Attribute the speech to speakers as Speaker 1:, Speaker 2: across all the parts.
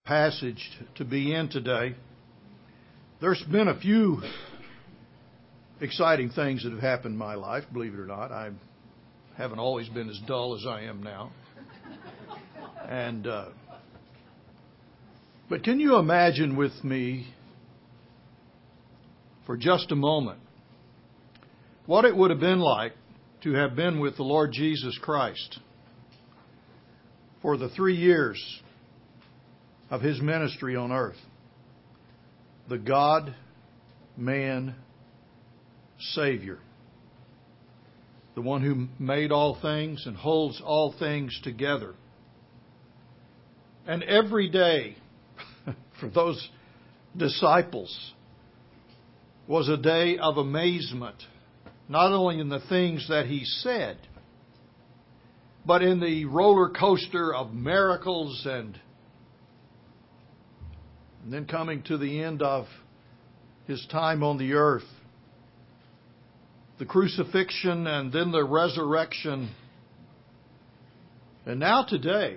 Speaker 1: passage to be in today. There's been a few exciting things that have happened in my life, believe it or not. I haven't always been as dull as I am now. But can you imagine with me for just a moment what it would have been like to have been with the Lord Jesus Christ for the 3 years of His ministry on earth? The God-man Savior. The one who made all things and holds all things together. And every day for those disciples was a day of amazement, not only in the things that He said, but in the roller coaster of miracles and then coming to the end of His time on the earth, the crucifixion and then the resurrection. And now today,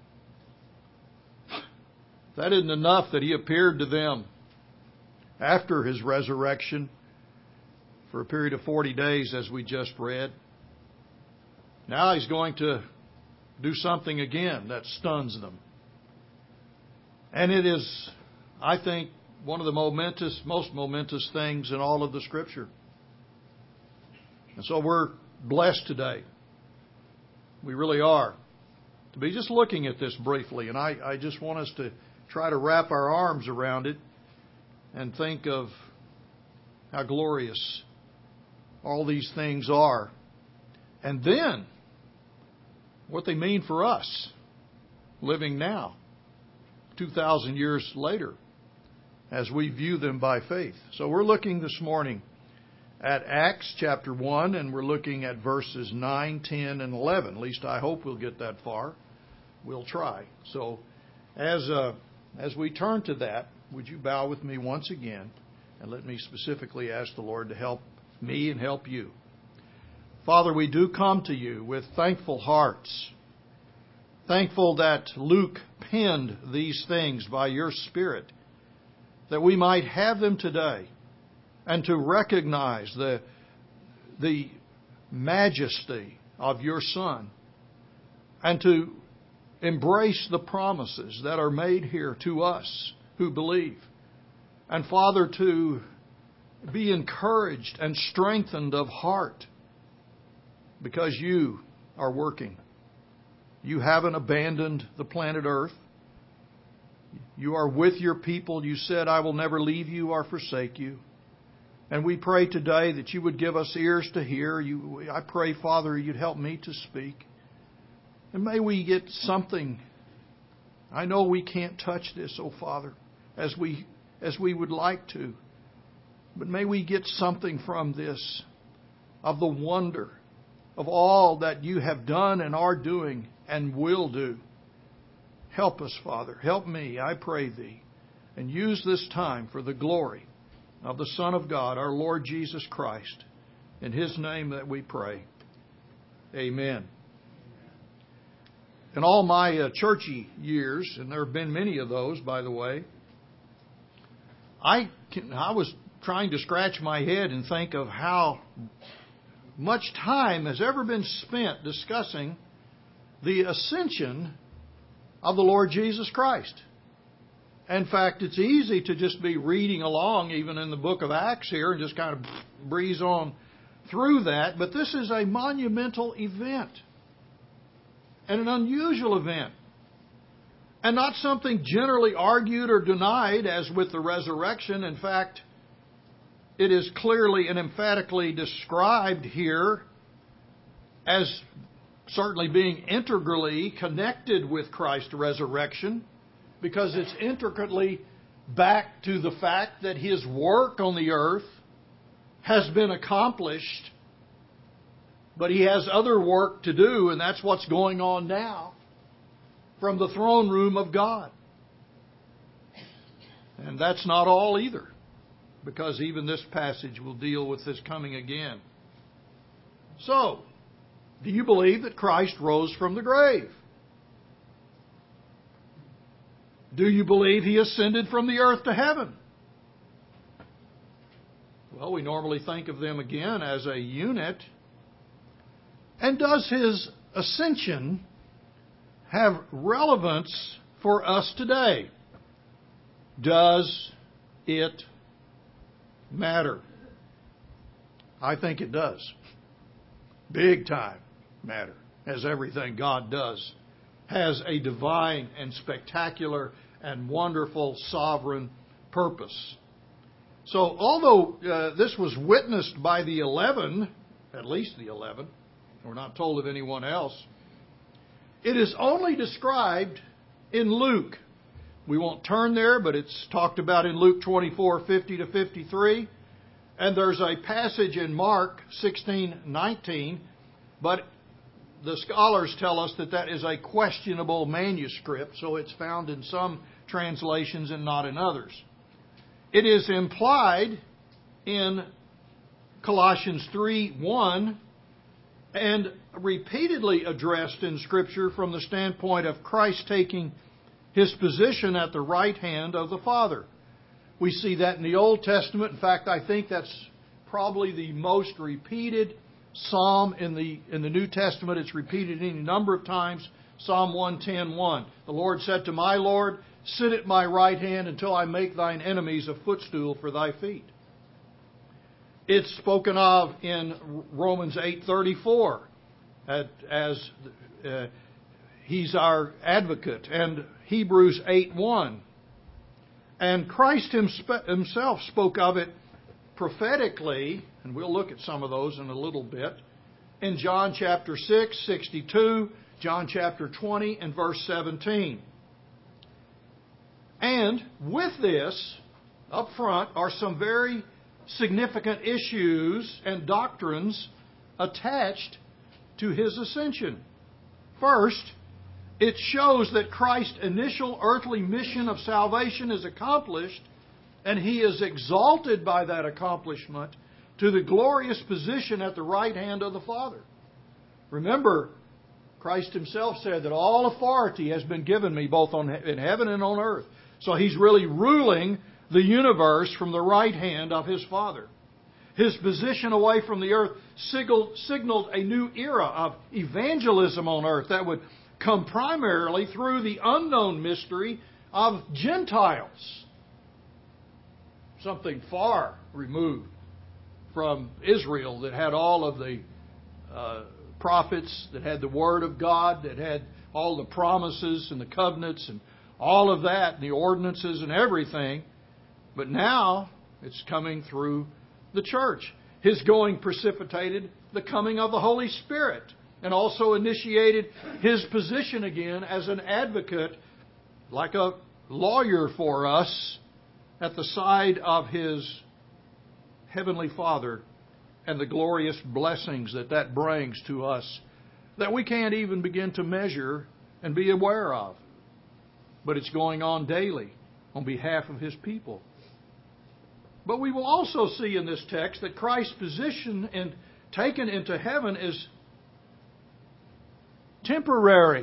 Speaker 1: that isn't enough that He appeared to them after His resurrection for a period of 40 days, as we just read. Now He's going to do something again that stuns them. And it is, I think, one of the most momentous things in all of the Scripture. And so we're blessed today. We really are. To be just looking at this briefly. And I just want us to try to wrap our arms around it and think of how glorious all these things are. And then what they mean for us living now, 2,000 years later, as we view them by faith. So we're looking this morning at Acts chapter 1, and we're looking at verses 9, 10, and 11. At least I hope we'll get that far. We'll try. So as we turn to that, would you bow with me once again and let me specifically ask the Lord to help me and help you. Father, we do come to you with thankful hearts. Thankful that Luke penned these things by your Spirit, that we might have them today and to recognize the majesty of your Son and to embrace the promises that are made here to us who believe. And Father, to be encouraged and strengthened of heart because you are working. You haven't abandoned the planet Earth. You are with your people. You said, I will never leave you or forsake you. And we pray today that you would give us ears to hear. I pray, Father, you'd help me to speak. And may we get something. I know we can't touch this, oh Father, as we would like to. But may we get something from this of the wonder of all that you have done and are doing and will do. Help us, Father. Help me, I pray thee. And use this time for the glory of the Son of God, our Lord Jesus Christ. In His name that we pray. Amen. In all my churchy years, and there have been many of those, by the way, I was trying to scratch my head and think of how much time has ever been spent discussing the ascension of the Lord Jesus Christ. In fact, it's easy to just be reading along, even in the book of Acts here, and just kind of breeze on through that. But this is a monumental event and an unusual event. And not something generally argued or denied as with the resurrection. In fact, it is clearly and emphatically described here as certainly being integrally connected with Christ's resurrection, because it's intricately back to the fact that His work on the earth has been accomplished, but He has other work to do, and that's what's going on now from the throne room of God. And that's not all either, because even this passage will deal with this coming again. So, do you believe that Christ rose from the grave? Do you believe He ascended from the earth to heaven? Well, we normally think of them again as a unit. And does His ascension have relevance for us today? Does it matter? I think it does. Big time matter, as everything God does has a divine and spectacular and wonderful sovereign purpose. So although this was witnessed by the 11, at least the 11, we're not told of anyone else, it is only described in Luke. We won't turn there, but it's talked about in Luke 24:50 to 53. And there's a passage in Mark 16:19, but the scholars tell us that that is a questionable manuscript, so it's found in some translations and not in others. It is implied in Colossians 3:1 and repeatedly addressed in Scripture from the standpoint of Christ taking His position at the right hand of the Father. We see that in the Old Testament. In fact, I think that's probably the most repeated psalm in the New Testament. It's repeated any number of times. Psalm 110:1. The Lord said to my Lord, sit at my right hand until I make thine enemies a footstool for thy feet. It's spoken of in Romans 8:34 as He's our advocate, and Hebrews 8:1. And Christ Himself spoke of it prophetically, and we'll look at some of those in a little bit, in John chapter 6:62, John chapter 20, and verse 17. And with this, up front, are some very significant issues and doctrines attached to His ascension. First, it shows that Christ's initial earthly mission of salvation is accomplished, and He is exalted by that accomplishment to the glorious position at the right hand of the Father. Remember, Christ Himself said that all authority has been given me both in heaven and on earth. So He's really ruling the universe from the right hand of His Father. His position away from the earth signaled a new era of evangelism on earth that would come primarily through the unknown mystery of Gentiles. Something far removed from Israel that had all of the prophets, that had the Word of God, that had all the promises and the covenants and all of that, and the ordinances and everything. But now it's coming through the church. His going precipitated the coming of the Holy Spirit and also initiated His position again as an advocate, like a lawyer for us, at the side of His Heavenly Father, and the glorious blessings that brings to us that we can't even begin to measure and be aware of. But it's going on daily on behalf of His people. But we will also see in this text that Christ's position and taken into heaven is temporary.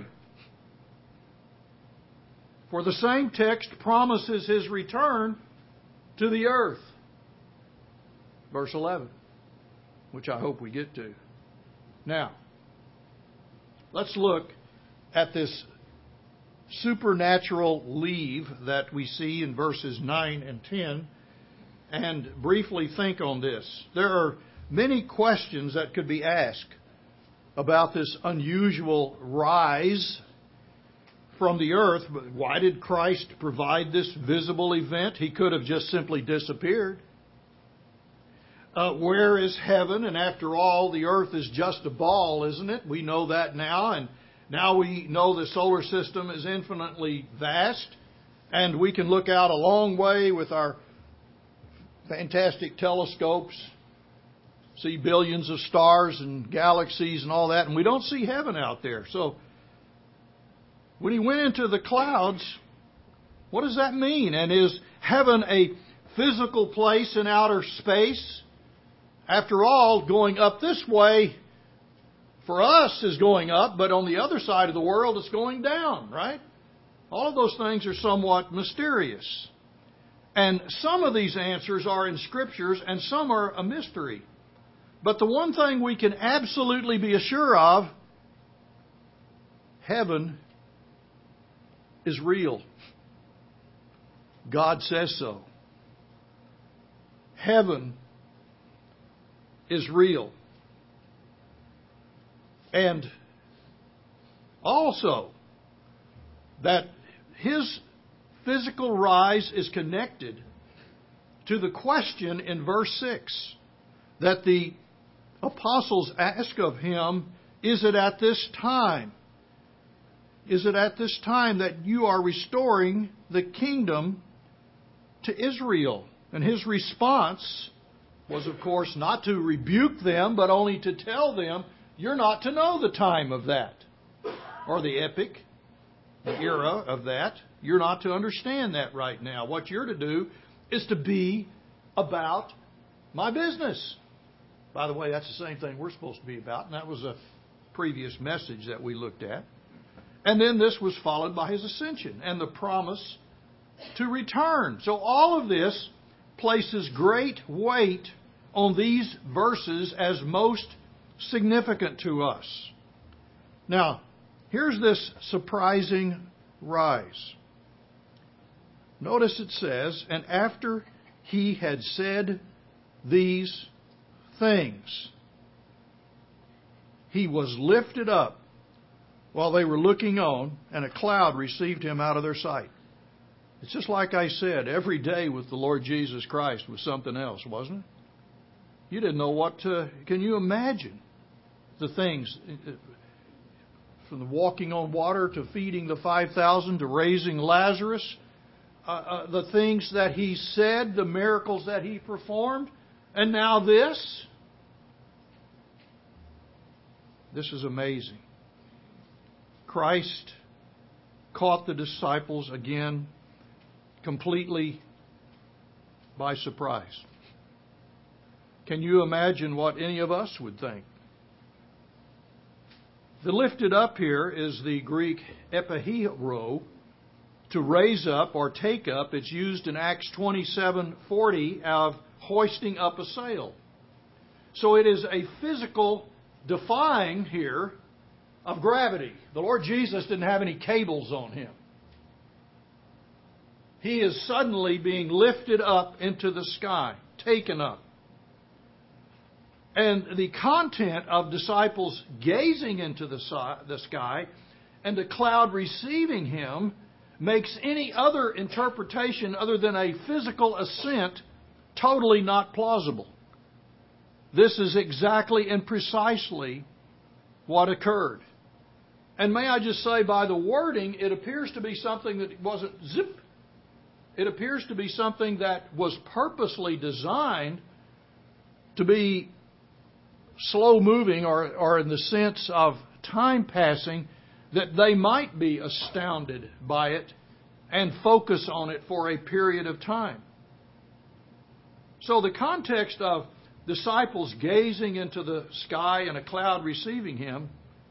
Speaker 1: For the same text promises His return to the earth. Verse 11, which I hope we get to. Now, let's look at this supernatural leave that we see in verses 9 and 10 and briefly think on this. There are many questions that could be asked about this unusual rise from the earth. But why did Christ provide this visible event? He could have just simply disappeared. Where is heaven? And after all, the earth is just a ball, isn't it? We know that now. And now we know the solar system is infinitely vast. And we can look out a long way with our fantastic telescopes, see billions of stars and galaxies and all that. And we don't see heaven out there. So when He went into the clouds, what does that mean? And is heaven a physical place in outer space? After all, going up this way for us is going up, but on the other side of the world it's going down, right? All of those things are somewhat mysterious. And some of these answers are in Scriptures and some are a mystery. But the one thing we can absolutely be assured of, heaven is real. God says so. Heaven is real. And also that His physical rise is connected to the question in verse 6 that the apostles ask of Him, is it at this time? Is it at this time that you are restoring the kingdom to Israel? And His response was, of course, not to rebuke them, but only to tell them, you're not to know the time of that, or the epoch, the era of that. You're not to understand that right now. What you're to do is to be about my business. By the way, that's the same thing we're supposed to be about, and that was a previous message that we looked at. And then this was followed by His ascension and the promise to return. So all of this places great weight on these verses as most significant to us. Now, here's this surprising rise. Notice it says, and after He had said these things, He was lifted up while they were looking on, and a cloud received Him out of their sight. It's just like I said, every day with the Lord Jesus Christ was something else, wasn't it? You didn't know what to... Can you imagine the things, from the walking on water to feeding the 5,000 to raising Lazarus, the things that He said, the miracles that He performed, and now this? This is amazing. Christ caught the disciples again completely by surprise. Can you imagine what any of us would think? The lifted up here is the Greek epihero, to raise up or take up. It's used in Acts 27:40 of hoisting up a sail. So it is a physical defying here of gravity. The Lord Jesus didn't have any cables on Him. He is suddenly being lifted up into the sky, taken up. And the content of disciples gazing into the sky and the cloud receiving Him makes any other interpretation other than a physical ascent totally not plausible. This is exactly and precisely what occurred. And may I just say, by the wording, it appears to be something that wasn't zip. It appears to be something that was purposely designed to be slow moving, or in the sense of time passing, that they might be astounded by it and focus on it for a period of time. So the context of disciples gazing into the sky and a cloud receiving Him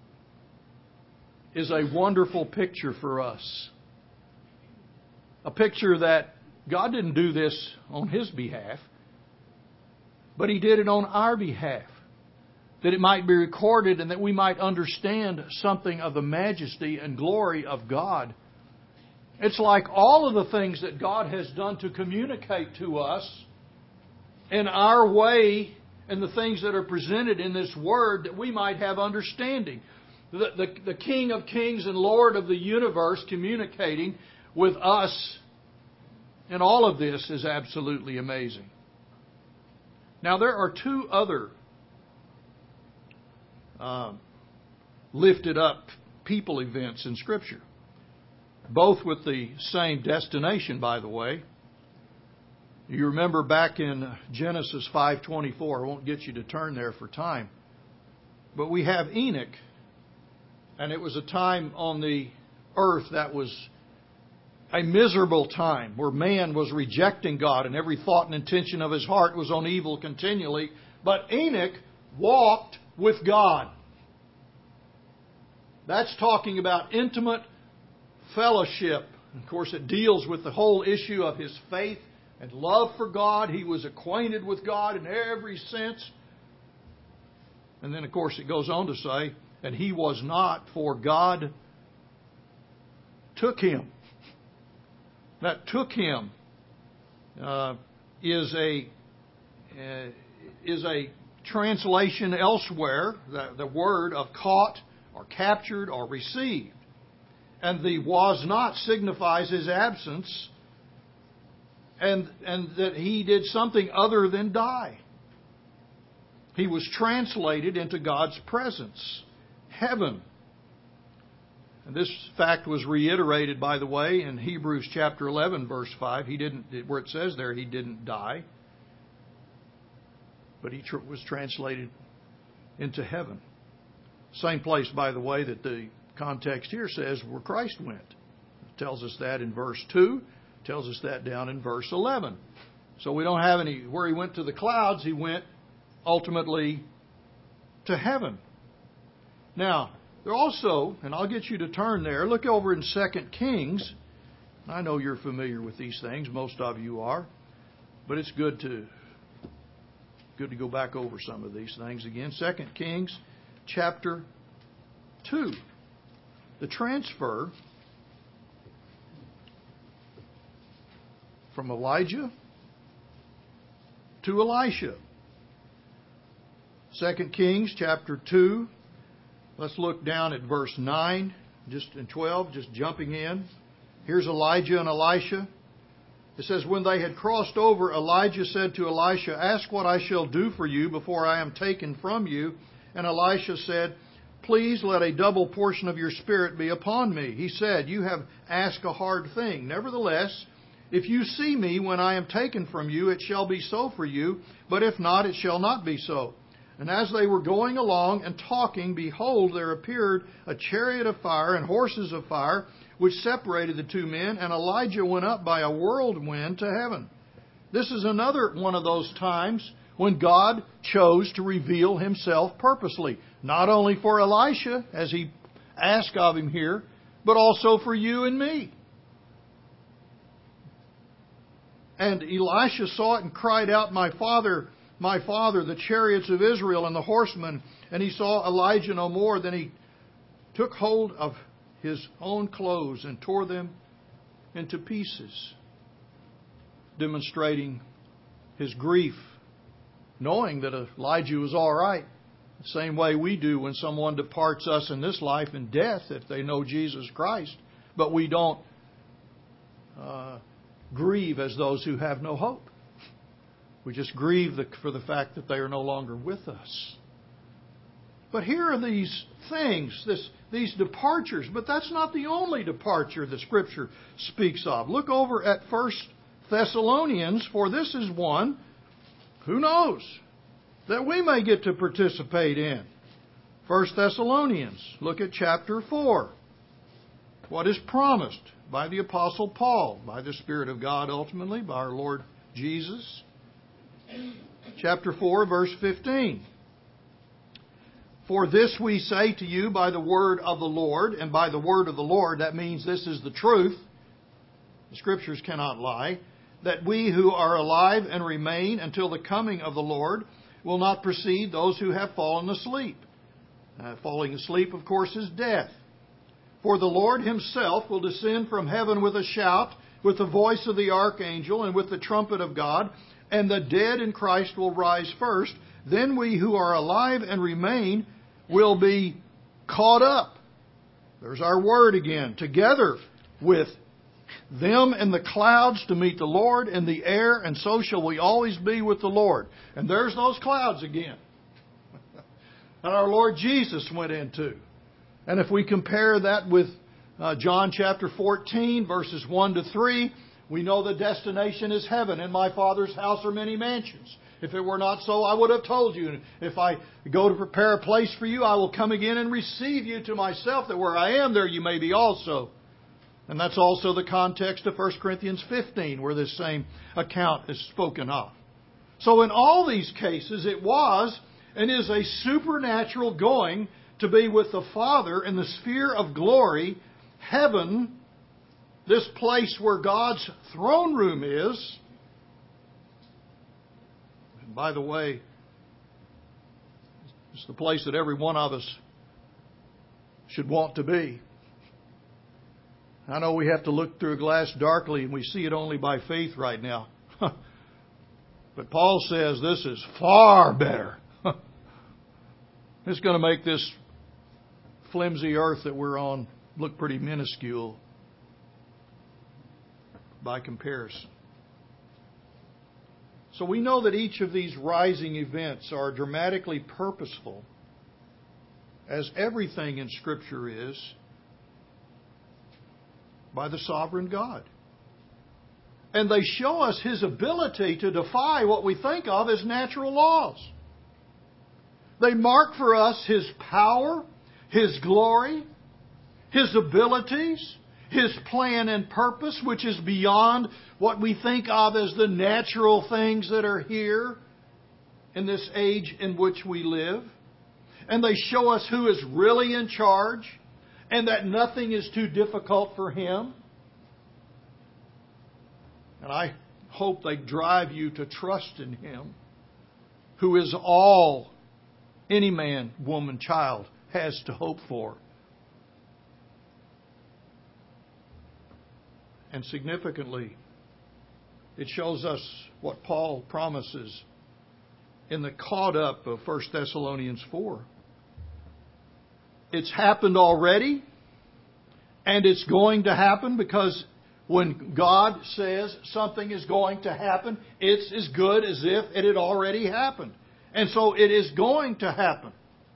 Speaker 1: is a wonderful picture for us. A picture that God didn't do this on His behalf, but He did it on our behalf, that it might be recorded and that we might understand something of the majesty and glory of God. It's like all of the things that God has done to communicate to us in our way and the things that are presented in this Word, that we might have understanding. The King of Kings and Lord of the universe communicating with us, and all of this is absolutely amazing. Now, there are two other lifted up people events in Scripture, both with the same destination, by the way. You remember back in Genesis 5:24, I won't get you to turn there for time, but we have Enoch, and it was a time on the earth that was a miserable time where man was rejecting God and every thought and intention of his heart was on evil continually. But Enoch walked with God. That's talking about intimate fellowship. Of course, it deals with the whole issue of his faith and love for God. He was acquainted with God in every sense. And then, of course, it goes on to say, and he was not, for God took him. That took him is a translation elsewhere, the word of caught or captured or received. And the was not signifies his absence, and that he did something other than die. He was translated into God's presence, heaven. And this fact was reiterated, by the way, in Hebrews chapter 11, verse 5. Where it says there, he didn't die, but he was translated into heaven. Same place, by the way, that the context here says where Christ went. It tells us that in verse 2. It tells us that down in verse 11. So we don't have any, where he went to the clouds, he went ultimately to heaven. Now, there also, and I'll get you to turn there, look over in 2 Kings. I know you're familiar with these things, most of you are, but it's good to go back over some of these things again. 2 Kings chapter 2. The transfer from Elijah to Elisha. 2 Kings chapter 2. Let's look down at verse 9 and 12, just jumping in. Here's Elijah and Elisha. It says, when they had crossed over, Elijah said to Elisha, ask what I shall do for you before I am taken from you. And Elisha said, please let a double portion of your spirit be upon me. He said, you have asked a hard thing. Nevertheless, if you see me when I am taken from you, it shall be so for you. But if not, it shall not be so. And as they were going along and talking, behold, there appeared a chariot of fire and horses of fire, which separated the two men, and Elijah went up by a whirlwind to heaven. This is another one of those times when God chose to reveal himself purposely, not only for Elisha, as he asked of him here, but also for you and me. And Elisha saw it and cried out, my father, the chariots of Israel and the horsemen. And he saw Elijah no more. Then he took hold of his own clothes and tore them into pieces, demonstrating his grief, knowing that Elijah was all right. The same way we do when someone departs us in this life in death, if they know Jesus Christ, but we don't grieve as those who have no hope. We just grieve for the fact that they are no longer with us. But here are these things, these departures. But that's not the only departure the Scripture speaks of. Look over at 1 Thessalonians, for this is one, who knows, that we may get to participate in. 1 Thessalonians, look at chapter 4. What is promised by the Apostle Paul, by the Spirit of God ultimately, by our Lord Jesus. Chapter 4, verse 15. For this we say to you by the word of the Lord, and by the word of the Lord, that means this is the truth. The Scriptures cannot lie. That we who are alive and remain until the coming of the Lord will not precede those who have fallen asleep. Falling asleep, of course, is death. For the Lord himself will descend from heaven with a shout, with the voice of the archangel, and with the trumpet of God, and the dead in Christ will rise first. Then we who are alive and remain will be caught up. There's our word again. Together with them in the clouds to meet the Lord in the air, and so shall we always be with the Lord. And there's those clouds again that our Lord Jesus went into. And if we compare that with John chapter 14, verses 1 to 3, we know the destination is heaven. In my Father's house are many mansions. If it were not so, I would have told you. If I go to prepare a place for you, I will come again and receive you to myself, that where I am, there you may be also. And that's also the context of 1 Corinthians 15, where this same account is spoken of. So in all these cases, it was and is a supernatural going to be with the Father in the sphere of glory, heaven, this place where God's throne room is. And by the way, it's the place that every one of us should want to be. I know we have to look through a glass darkly and we see it only by faith right now. But Paul says this is far better. It's going to make this flimsy earth that we're on look pretty minuscule by comparison. So we know that each of these rising events are dramatically purposeful, as everything in Scripture is, by the sovereign God. And they show us His ability to defy what we think of as natural laws. They mark for us His power, His glory, His abilities, His plan and purpose, which is beyond what we think of as the natural things that are here in this age in which we live. And they show us who is really in charge and that nothing is too difficult for Him. And I hope they drive you to trust in Him, who is all any man, woman, child has to hope for. And significantly, it shows us what Paul promises in the caught up of 1 Thessalonians 4. It's happened already, and it's going to happen, because when God says something is going to happen, it's as good as if it had already happened. And so it is going to happen.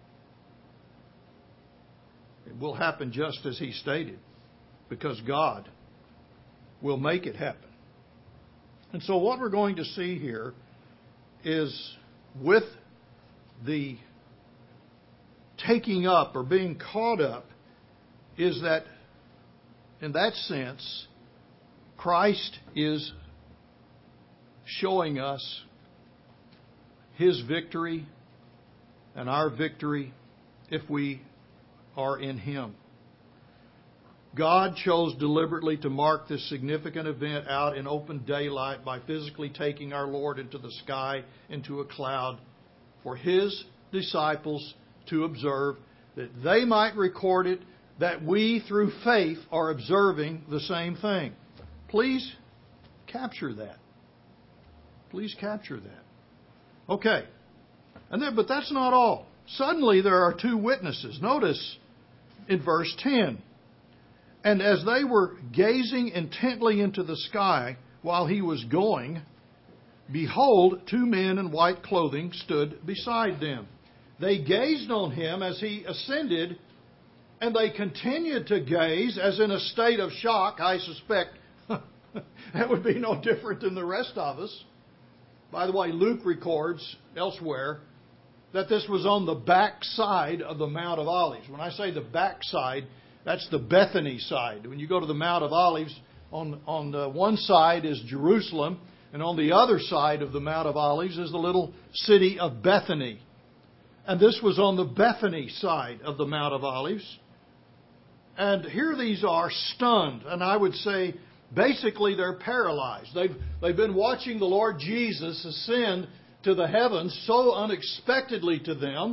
Speaker 1: It will happen just as He stated, because God will make it happen. And so what we're going to see here is, with the taking up or being caught up, is that in that sense, Christ is showing us His victory and our victory if we are in Him. God chose deliberately to mark this significant event out in open daylight by physically taking our Lord into the sky, into a cloud, for His disciples to observe, that they might record it, that we through faith are observing the same thing. Please capture that. Please capture that. Okay. But that's not all. Suddenly there are two witnesses. Notice in verse 10. And as they were gazing intently into the sky while He was going, behold, two men in white clothing stood beside them. They gazed on Him as He ascended, and they continued to gaze as in a state of shock. I suspect that would be no different than the rest of us. By the way, Luke records elsewhere that this was on the back side of the Mount of Olives. When I say the back side, that's the Bethany side. When you go to the Mount of Olives, on the one side is Jerusalem, and on the other side of the Mount of Olives is the little city of Bethany. And this was on the Bethany side of the Mount of Olives. And here these are, stunned, and I would say basically they're paralyzed. They've been watching the Lord Jesus ascend to the heavens so unexpectedly to them.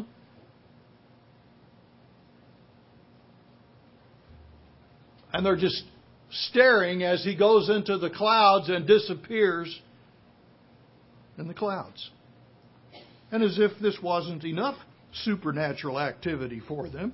Speaker 1: And they're just staring as He goes into the clouds and disappears in the clouds. And as if this wasn't enough supernatural activity for them,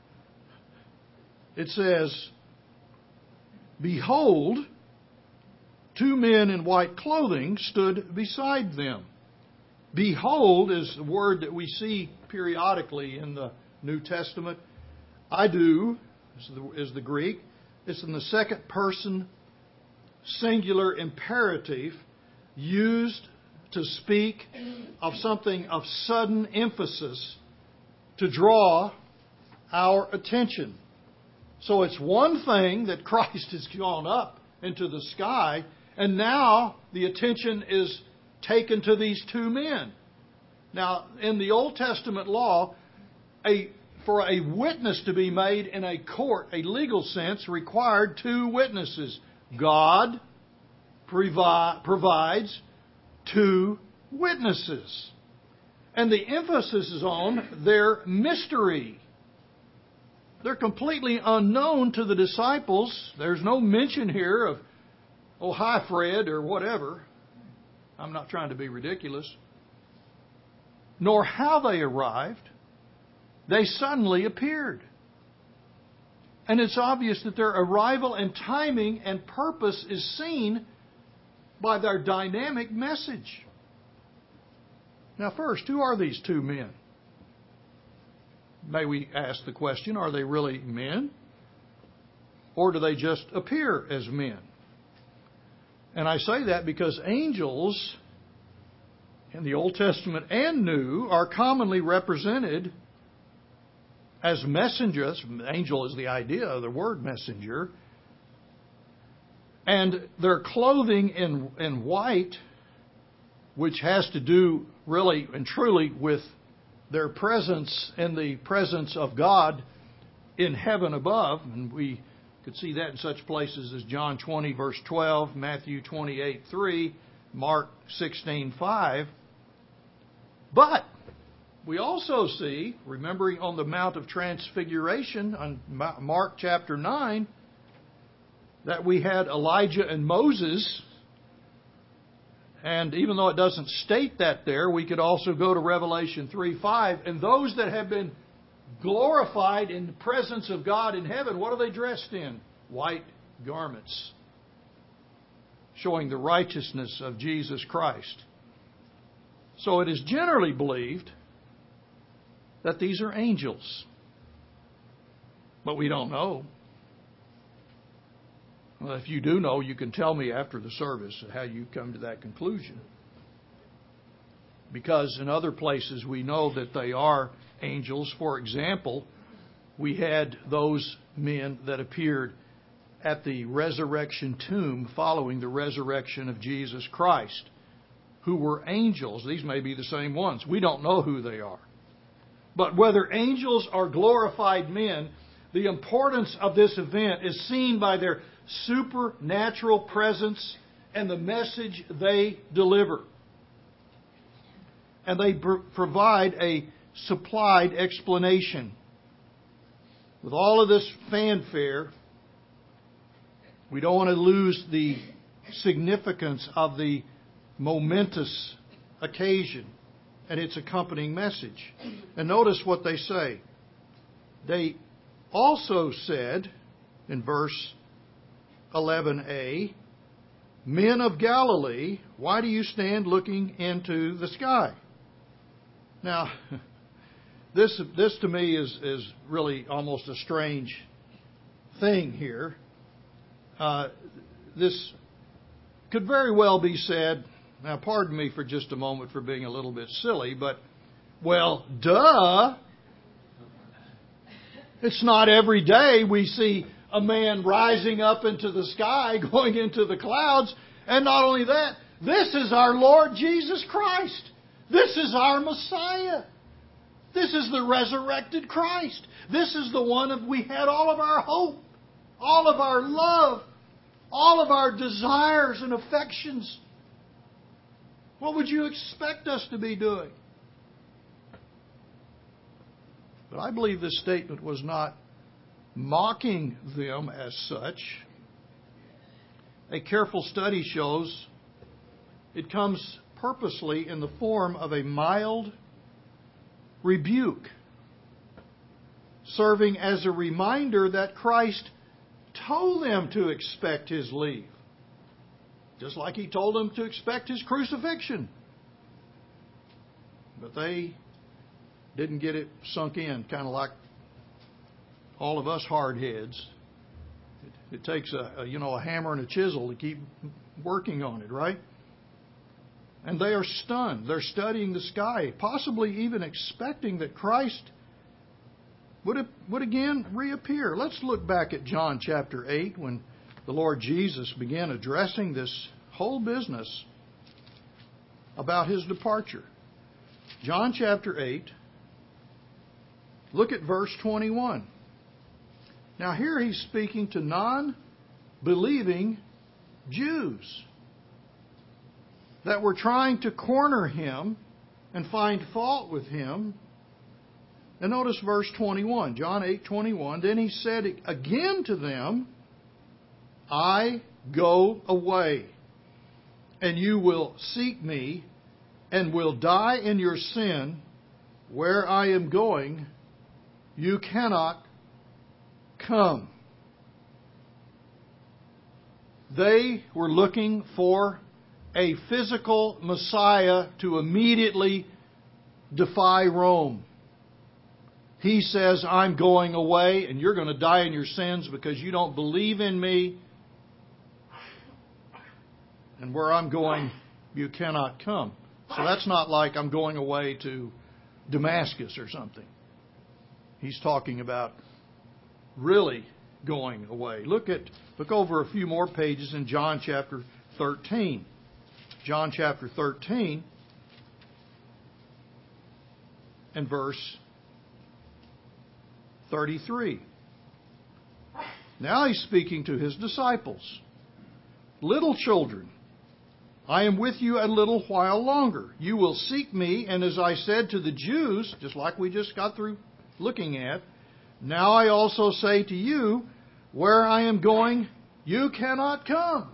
Speaker 1: it says, behold, two men in white clothing stood beside them. Behold is the word that we see periodically in the New Testament. Idou is the Greek. It's in the second person singular imperative, used to speak of something of sudden emphasis to draw our attention. So it's one thing that Christ has gone up into the sky, and now the attention is taken to these two men. Now, in the Old Testament law, for a witness to be made in a court, a legal sense, required two witnesses. God provides two witnesses. And the emphasis is on their mystery. They're completely unknown to the disciples. There's no mention here of, oh, hi, Fred, or whatever. I'm not trying to be ridiculous. Nor how they arrived. They suddenly appeared. And it's obvious that their arrival and timing and purpose is seen by their dynamic message. Now first, who are these two men? May we ask the question, are they really men? Or do they just appear as men? And I say that because angels in the Old Testament and New are commonly represented as messengers. Angel is the idea of the word messenger. And their clothing in white, which has to do really and truly with their presence in the presence of God in heaven above. And we could see that in such places as John 20, verse 12, Matthew 28, 3, Mark 16, 5. But we also see, remembering on the Mount of Transfiguration, on Mark chapter 9, that we had Elijah and Moses. And even though it doesn't state that there, we could also go to Revelation 3:5. And those that have been glorified in the presence of God in heaven, what are they dressed in? White garments, showing the righteousness of Jesus Christ. So it is generally believed that these are angels. But we don't know. Well, if you do know, you can tell me after the service how you come to that conclusion. Because in other places we know that they are angels. For example, we had those men that appeared at the resurrection tomb following the resurrection of Jesus Christ, who were angels. These may be the same ones. We don't know who they are. But whether angels or glorified men, the importance of this event is seen by their supernatural presence and the message they deliver. And they provide a supplied explanation. With all of this fanfare, we don't want to lose the significance of the momentous occasion and its accompanying message. And notice what they say. They also said, in verse 11a, "Men of Galilee, why do you stand looking into the sky?" Now, this to me is really almost a strange thing here. This could very well be said, now pardon me for just a moment for being a little bit silly, but, well, duh. It's not every day we see a man rising up into the sky, going into the clouds. And not only that, this is our Lord Jesus Christ. This is our Messiah. This is the resurrected Christ. This is the one we had all of our hope, all of our love, all of our desires and affections. What would you expect us to be doing? But I believe this statement was not mocking them as such. A careful study shows it comes purposely in the form of a mild rebuke, serving as a reminder that Christ told them to expect His leave, just like He told them to expect His crucifixion. But they didn't get it sunk in, kind of like all of us hardheads. It takes a hammer and a chisel to keep working on it, right? And they are stunned. They're studying the sky, possibly even expecting that Christ would again reappear. Let's look back at John chapter 8 when the Lord Jesus began addressing this whole business about His departure. John chapter 8, look at verse 21. Now here He's speaking to non-believing Jews that were trying to corner Him and find fault with Him. And notice verse 21, John 8:21. Then He said again to them, I go away, and you will seek Me, and will die in your sin. Where I am going, you cannot come. They were looking for a physical Messiah to immediately defy Rome. He says, I'm going away, and you're going to die in your sins because you don't believe in Me. And where I'm going, you cannot come. So that's not like I'm going away to Damascus or something. He's talking about really going away. Look over a few more pages in John chapter 13. John chapter 13 and verse 33. Now He's speaking to His disciples. Little children, I am with you a little while longer. You will seek Me, and as I said to the Jews, just like we just got through looking at, now I also say to you, where I am going, you cannot come.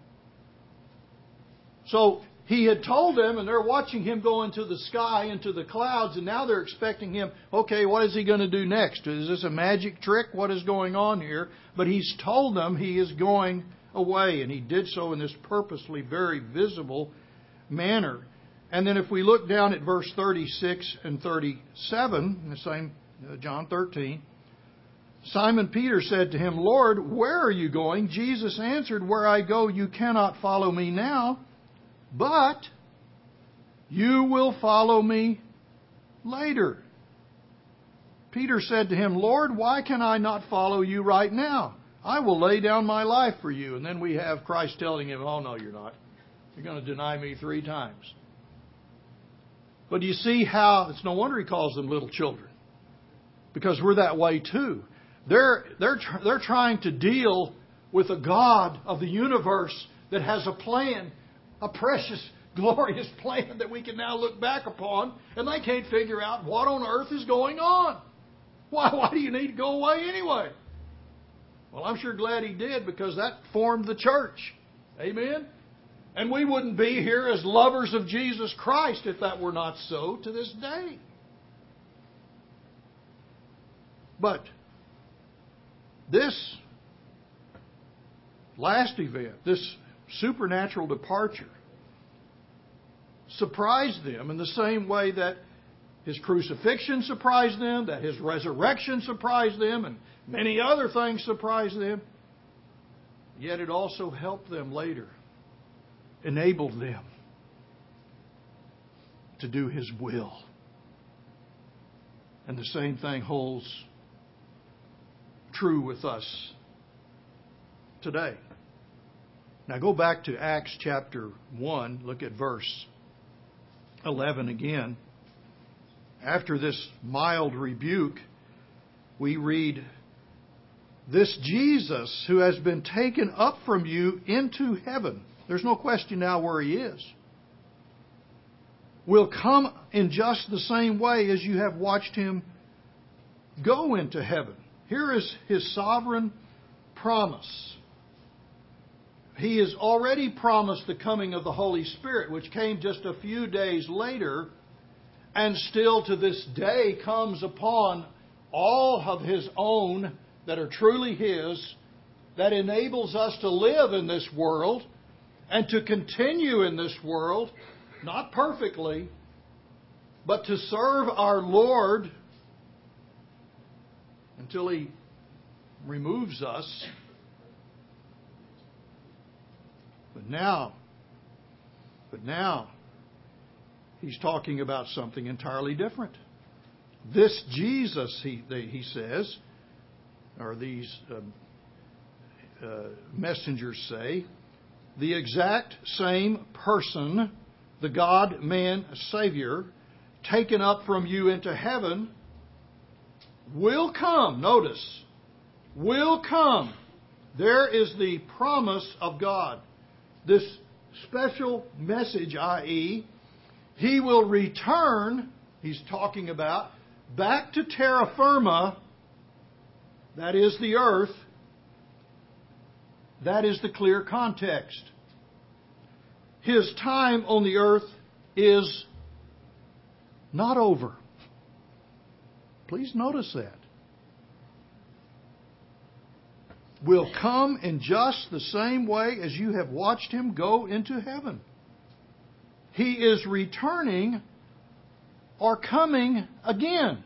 Speaker 1: So He had told them, and they're watching Him go into the sky, into the clouds, and now they're expecting Him, okay, what is He going to do next? Is this a magic trick? What is going on here? But He's told them He is going away, and He did so in this purposely very visible manner. And then if we look down at verse 36 and 37, in the same John 13, Simon Peter said to Him, Lord, where are you going? Jesus answered, where I go, you cannot follow Me now, but you will follow Me later. Peter said to Him, Lord, why can I not follow You right now? I will lay down my life for You. And then we have Christ telling him, oh, no, you're not. You're going to deny Me 3 times. But do you see how, it's no wonder He calls them little children. Because we're that way too. They're trying to deal with a God of the universe that has a plan, a precious, glorious plan that we can now look back upon, and they can't figure out what on earth is going on. Why do you need to go away anyway? Well, I'm sure glad He did, because that formed the church. Amen? And we wouldn't be here as lovers of Jesus Christ if that were not so to this day. But this last event, this supernatural departure, surprised them in the same way that His crucifixion surprised them, that His resurrection surprised them, and many other things surprised them. Yet it also helped them later, enabled them to do His will. And the same thing holds true with us today. Now go back to Acts chapter 1. Look at verse 11 again. After this mild rebuke, we read, this Jesus who has been taken up from you into heaven, there's no question now where He is, will come in just the same way as you have watched Him go into heaven. Here is His sovereign promise. He has already promised the coming of the Holy Spirit, which came just a few days later, and still to this day comes upon all of His own that are truly His, that enables us to live in this world and to continue in this world, not perfectly, but to serve our Lord until He removes us. But now, He's talking about something entirely different. This Jesus, he says, or these messengers say, the exact same person, the God-man Savior, taken up from you into heaven, will come. Notice, will come. There is the promise of God. this special message, i.e., He will return, He's talking about, back to terra firma, that is the earth. That is the clear context. His time on the earth is not over. Please notice that. Will come in just the same way as you have watched Him go into heaven. He is returning or coming again.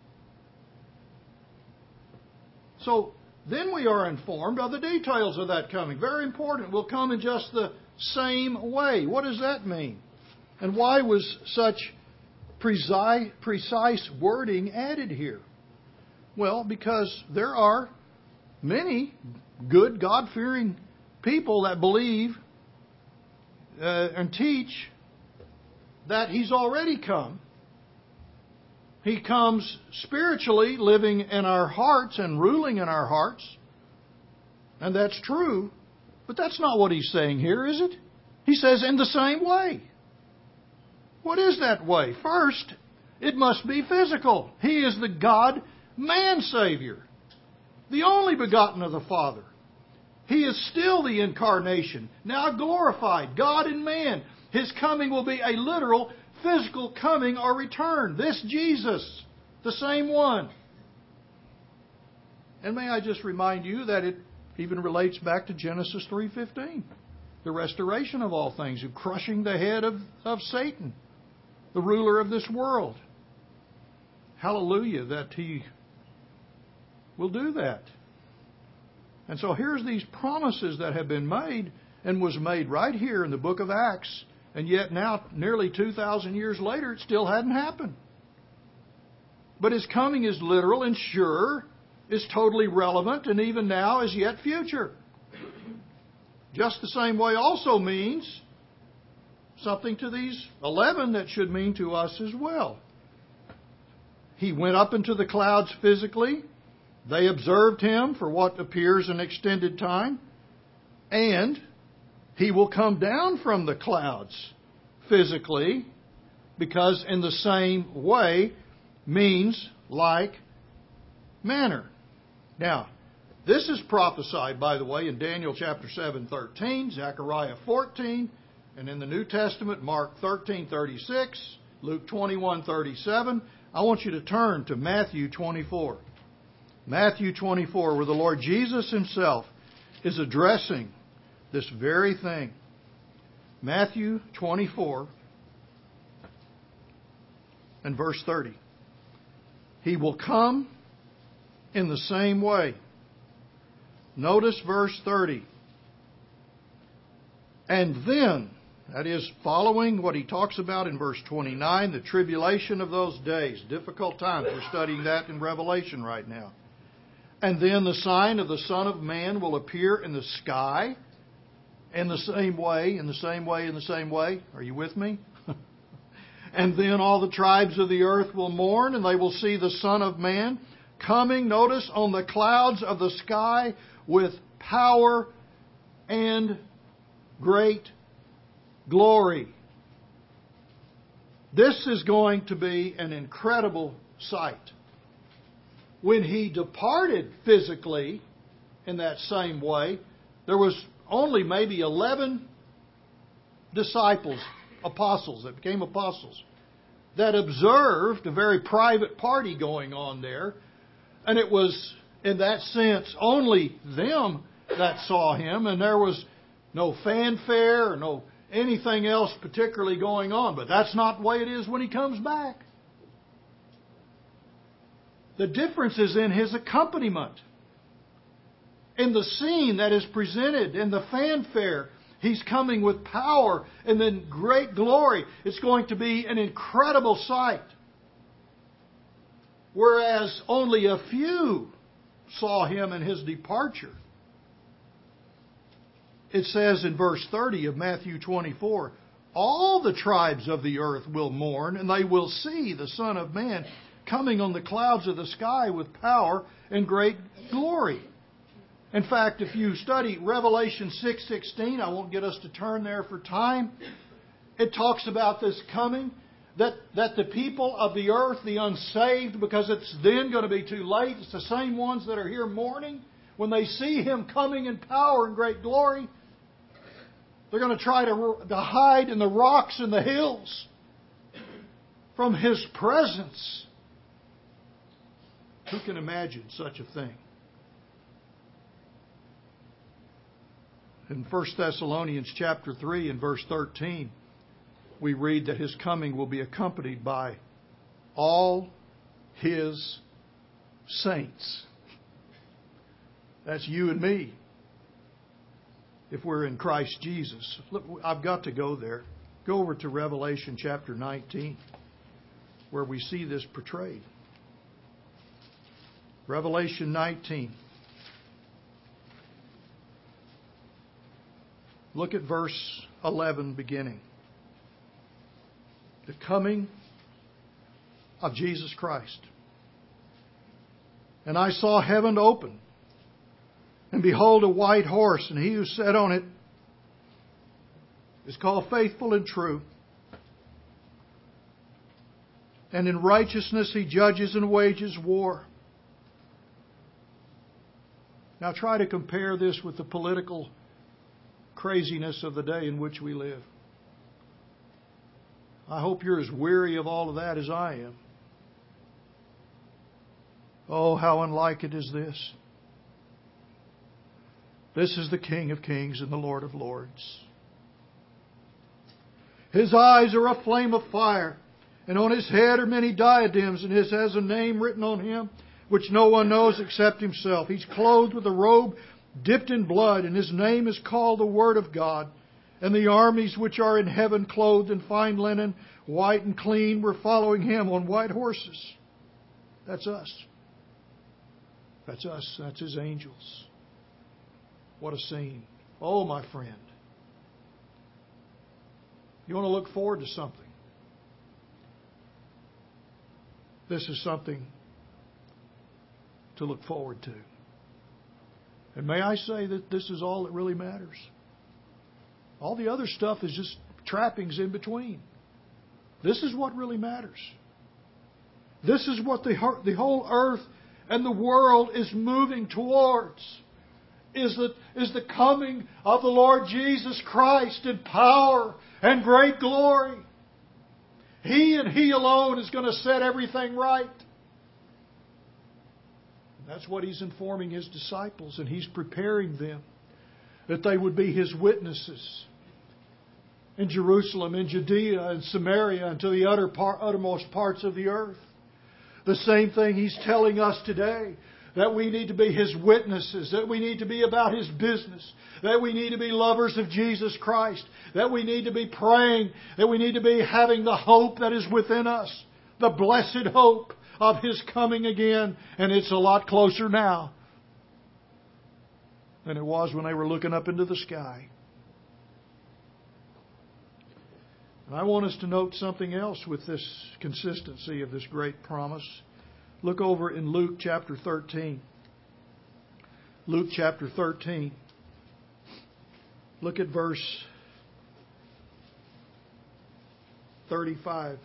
Speaker 1: So then we are informed of the details of that coming. Very important. Will come in just the same way. What does that mean? And why was such precise wording added here? Well, because there are many good, God-fearing people that believe and teach that He's already come. He comes spiritually, living in our hearts and ruling in our hearts. And that's true. But that's not what He's saying here, is it? He says, in the same way. What is that way? First, it must be physical. He is the God-man Savior, the only begotten of the Father. He is still the incarnation, now glorified, God and man. His coming will be a literal, physical coming or return. This Jesus, the same one. And may I just remind you that it even relates back to Genesis 3:15. The restoration of all things, and crushing the head of Satan, the ruler of this world. Hallelujah, that He will do that. And so here's these promises that have been made and was made right here in the book of Acts. And yet now, nearly 2,000 years later, it still hadn't happened. But His coming is literal and sure, is totally relevant, and even now is yet future. Just the same way also means something to these 11 that should mean to us as well. He went up into the clouds physically. They observed Him for what appears an extended time. And He will come down from the clouds physically, because in the same way means like manner. Now, this is prophesied, by the way, in Daniel chapter 7:13, Zechariah 14, and in the New Testament, Mark 13:36, Luke 21:37. I want you to turn to Matthew 24. Matthew 24, where the Lord Jesus Himself is addressing this very thing. Matthew 24 and verse 30. He will come in the same way. Notice verse 30. And then, that is following what He talks about in verse 29, the tribulation of those days. Difficult times. We're studying that in Revelation right now. And then the sign of the Son of Man will appear in the sky. In the same way, in the same way, in the same way. Are you with me? And then all the tribes of the earth will mourn, and they will see the Son of Man coming, notice, on the clouds of the sky with power and great glory. This is going to be an incredible sight. When He departed physically in that same way, there was only maybe 11 disciples, apostles, that became apostles, that observed a very private party going on there. And it was, in that sense, only them that saw Him, and there was no fanfare or no anything else particularly going on. But that's not the way it is when He comes back. The difference is in His accompaniment, in the scene that is presented, in the fanfare. He's coming with power and then great glory. It's going to be an incredible sight. Whereas only a few saw Him in His departure. It says in verse 30 of Matthew 24, all the tribes of the earth will mourn, and they will see the Son of Man coming on the clouds of the sky with power and great glory. In fact, if you study Revelation 6:16, I won't get us to turn there for time. It talks about this coming, that the people of the earth, the unsaved, because it's then going to be too late, it's the same ones that are here mourning, when they see Him coming in power and great glory, they're going to try to hide in the rocks and the hills from His presence. Who can imagine such a thing? In 1 Thessalonians chapter 3 and verse 13, we read that His coming will be accompanied by all His saints. That's you and me, if we're in Christ Jesus. Look, I've got to go there. Go over to Revelation chapter 19, where we see this portrayed. Revelation 19. Look at verse 11 beginning. The coming of Jesus Christ. And I saw heaven open, and behold, a white horse, and He who sat on it is called Faithful and True. And in righteousness He judges and wages war. Now try to compare this with the political craziness of the day in which we live. I hope you're as weary of all of that as I am. Oh, how unlike it is this. This is the King of Kings and the Lord of Lords. His eyes are a flame of fire, and on His head are many diadems, and He has a name written on Him which no one knows except Himself. He's clothed with a robe dipped in blood, and His name is called the Word of God. And the armies which are in heaven, clothed in fine linen, white and clean, were following Him on white horses. That's us. That's us. That's His angels. What a scene. Oh, my friend. You want to look forward to something. This is something to look forward to. And may I say that this is all that really matters. All the other stuff is just trappings in between. This is what really matters. This is what the whole earth and the world is moving towards. Is the coming of the Lord Jesus Christ in power and great glory. He and He alone is going to set everything right. That's what He's informing His disciples, and He's preparing them that they would be His witnesses in Jerusalem, in Judea, and Samaria, and to the uttermost parts of the earth. The same thing He's telling us today, that we need to be His witnesses, that we need to be about His business, that we need to be lovers of Jesus Christ, that we need to be praying, that we need to be having the hope that is within us, the blessed hope of His coming again. And it's a lot closer now than it was when they were looking up into the sky. And I want us to note something else with this consistency of this great promise. Look over in Luke chapter 13. Luke chapter 13. Look at verse 35.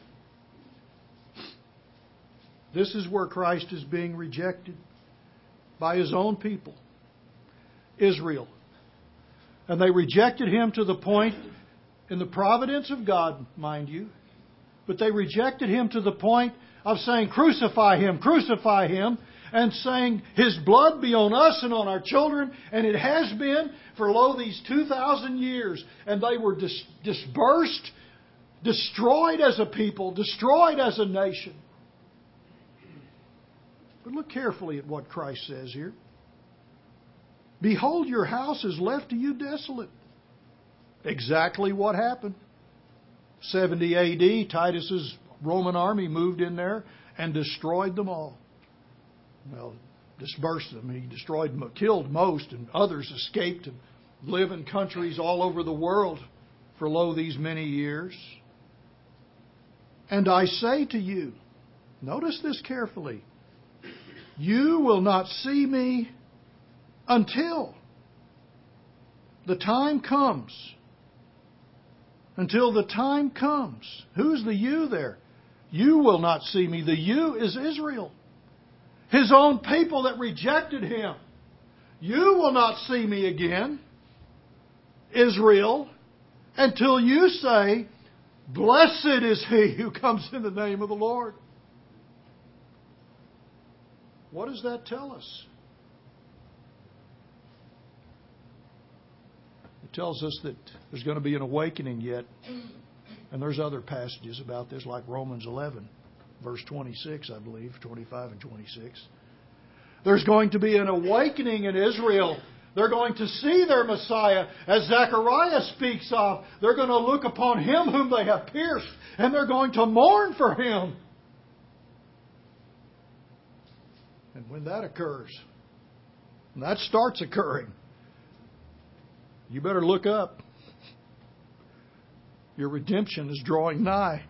Speaker 1: This is where Christ is being rejected by His own people, Israel. And they rejected Him to the point, in the providence of God, mind you, but they rejected Him to the point of saying, crucify Him, and saying, His blood be on us and on our children. And it has been for, lo, these 2,000 years. And they were dispersed, destroyed as a people, destroyed as a nation. But look carefully at what Christ says here. Behold, your house is left to you desolate. Exactly what happened. 70 A.D., Titus's Roman army moved in there and destroyed them all. Well, dispersed them. He destroyed them, killed most, and others escaped and live in countries all over the world for, lo, these many years. And I say to you, notice this carefully, you will not see me until the time comes. Until the time comes. Who's the you there? You will not see me. The you is Israel. His own people that rejected Him. You will not see me again, Israel, until you say, blessed is he who comes in the name of the Lord. What does that tell us? It tells us that there's going to be an awakening yet. And there's other passages about this, like Romans 11, verse 26, I believe, 25 and 26. There's going to be an awakening in Israel. They're going to see their Messiah, as Zechariah speaks of. They're going to look upon Him whom they have pierced, and they're going to mourn for Him. And when that occurs, and that starts occurring, you better look up. Your redemption is drawing nigh.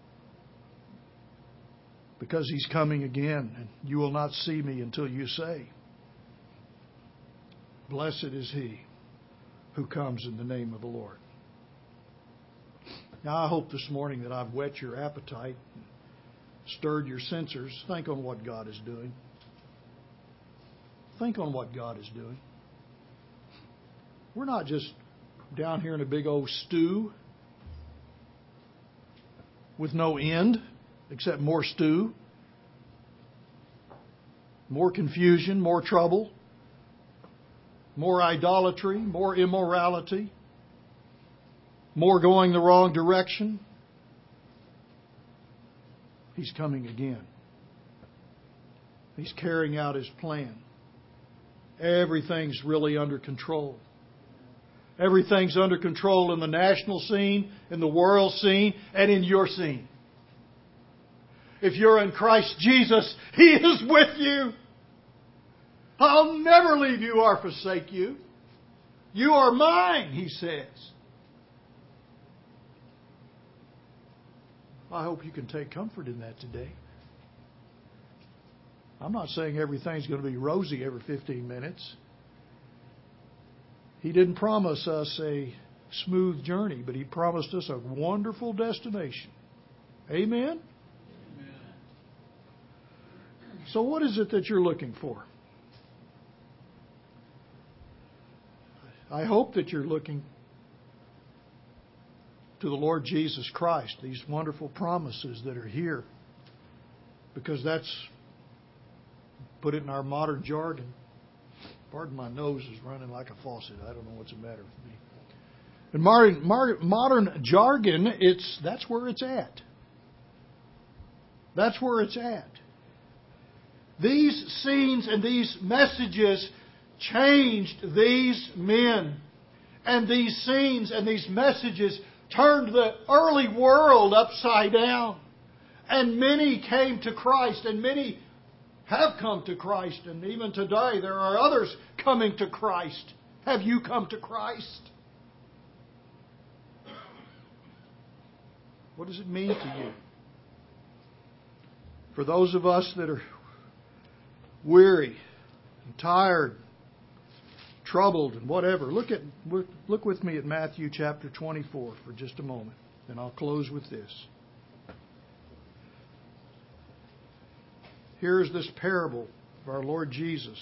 Speaker 1: Because He's coming again, and you will not see me until you say, blessed is He who comes in the name of the Lord. Now, I hope this morning that I've whet your appetite, stirred your sensors. Think on what God is doing. Think on what God is doing. We're not just down here in a big old stew with no end, except more stew, more confusion, more trouble, more idolatry, more immorality, more going the wrong direction. He's coming again. He's carrying out His plan. Everything's really under control. Everything's under control in the national scene, in the world scene, and in your scene. If you're in Christ Jesus, He is with you. I'll never leave you or forsake you. You are mine, He says. I hope you can take comfort in that today. I'm not saying everything's going to be rosy every 15 minutes. He didn't promise us a smooth journey, but He promised us a wonderful destination. Amen? So what is it that you're looking for? I hope that you're looking to the Lord Jesus Christ, these wonderful promises that are here. Because that's, put it in our modern jargon. Pardon, my nose is running like a faucet. I don't know what's the matter with me. In modern jargon, that's where it's at. That's where it's at. These scenes and these messages changed these men. And these scenes and these messages turned the early world upside down. And many came to Christ, and many have come to Christ. And even today there are others coming to Christ. Have you come to Christ? What does it mean to you? For those of us that are weary and tired, troubled and whatever, look with me at Matthew chapter 24 for just a moment. And I'll close with this. Here is this parable of our Lord Jesus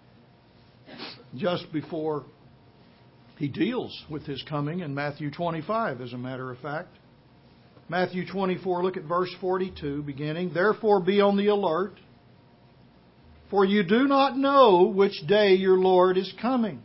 Speaker 1: just before He deals with His coming in Matthew 25, as a matter of fact. Matthew 24, look at verse 42, beginning. Therefore be on the alert, for you do not know which day your Lord is coming.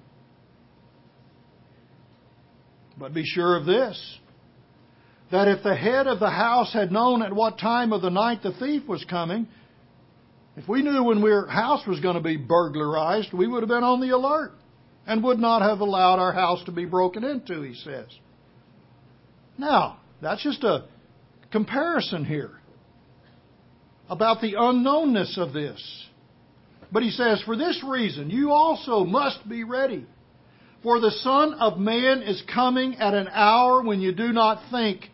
Speaker 1: But be sure of this, that if the head of the house had known at what time of the night the thief was coming, if we knew when our house was going to be burglarized, we would have been on the alert and would not have allowed our house to be broken into, He says. Now, that's just a comparison here about the unknownness of this. But He says, for this reason, you also must be ready. For the Son of Man is coming at an hour when you do not think.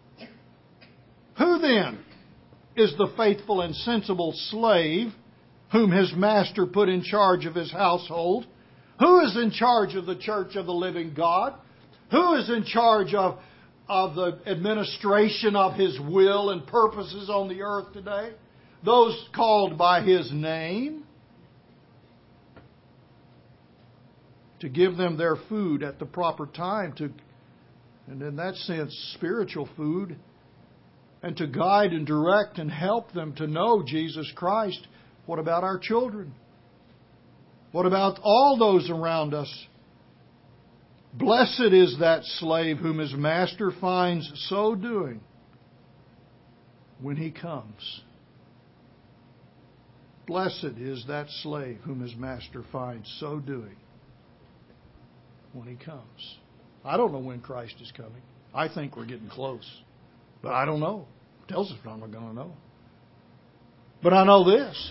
Speaker 1: Who then is the faithful and sensible slave whom his master put in charge of his household, Who is in charge of the church of the living God? Who is in charge of the administration of His will and purposes on the earth today? Those called by His name. To give them their food at the proper time, and in that sense, spiritual food, and to guide and direct and help them to know Jesus Christ. What about our children? What about all those around us? Blessed is that slave whom his master finds so doing when he comes. Blessed is that slave whom his master finds so doing when He comes. I don't know when Christ is coming. I think we're getting close. But I don't know. It tells us I'm not going to know. But I know this.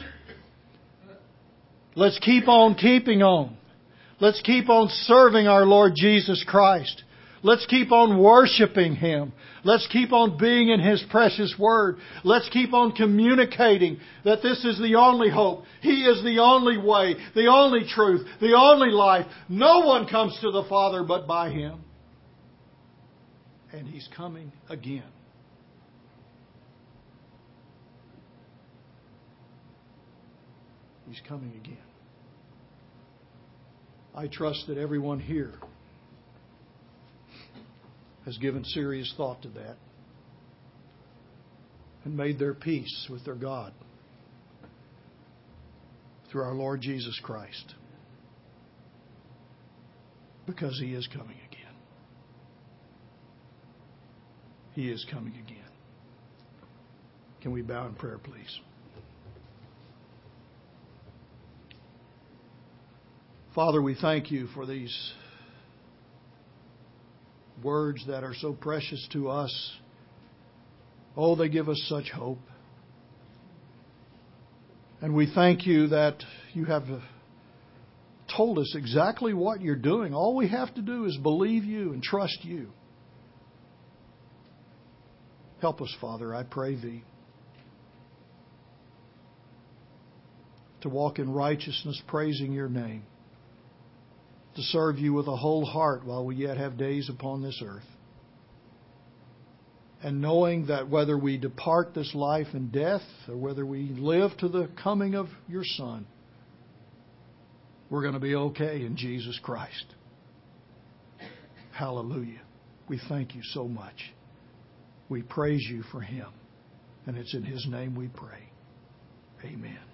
Speaker 1: Let's keep on keeping on. Let's keep on serving our Lord Jesus Christ. Let's keep on worshiping Him. Let's keep on being in His precious Word. Let's keep on communicating that this is the only hope. He is the only way, the only truth, the only life. No one comes to the Father but by Him. And He's coming again. He's coming again. I trust that everyone here has given serious thought to that and made their peace with their God through our Lord Jesus Christ, because He is coming again. He is coming again. Can we bow in prayer, please? Father, we thank You for these words that are so precious to us. Oh, they give us such hope. And we thank You that You have told us exactly what You're doing. All we have to do is believe You and trust You. Help us, Father, I pray Thee, to walk in righteousness, praising Your name, to serve You with a whole heart while we yet have days upon this earth. And knowing that whether we depart this life in death or whether we live to the coming of Your Son, we're going to be okay in Jesus Christ. Hallelujah. We thank You so much. We praise You for Him. And it's in His name we pray. Amen.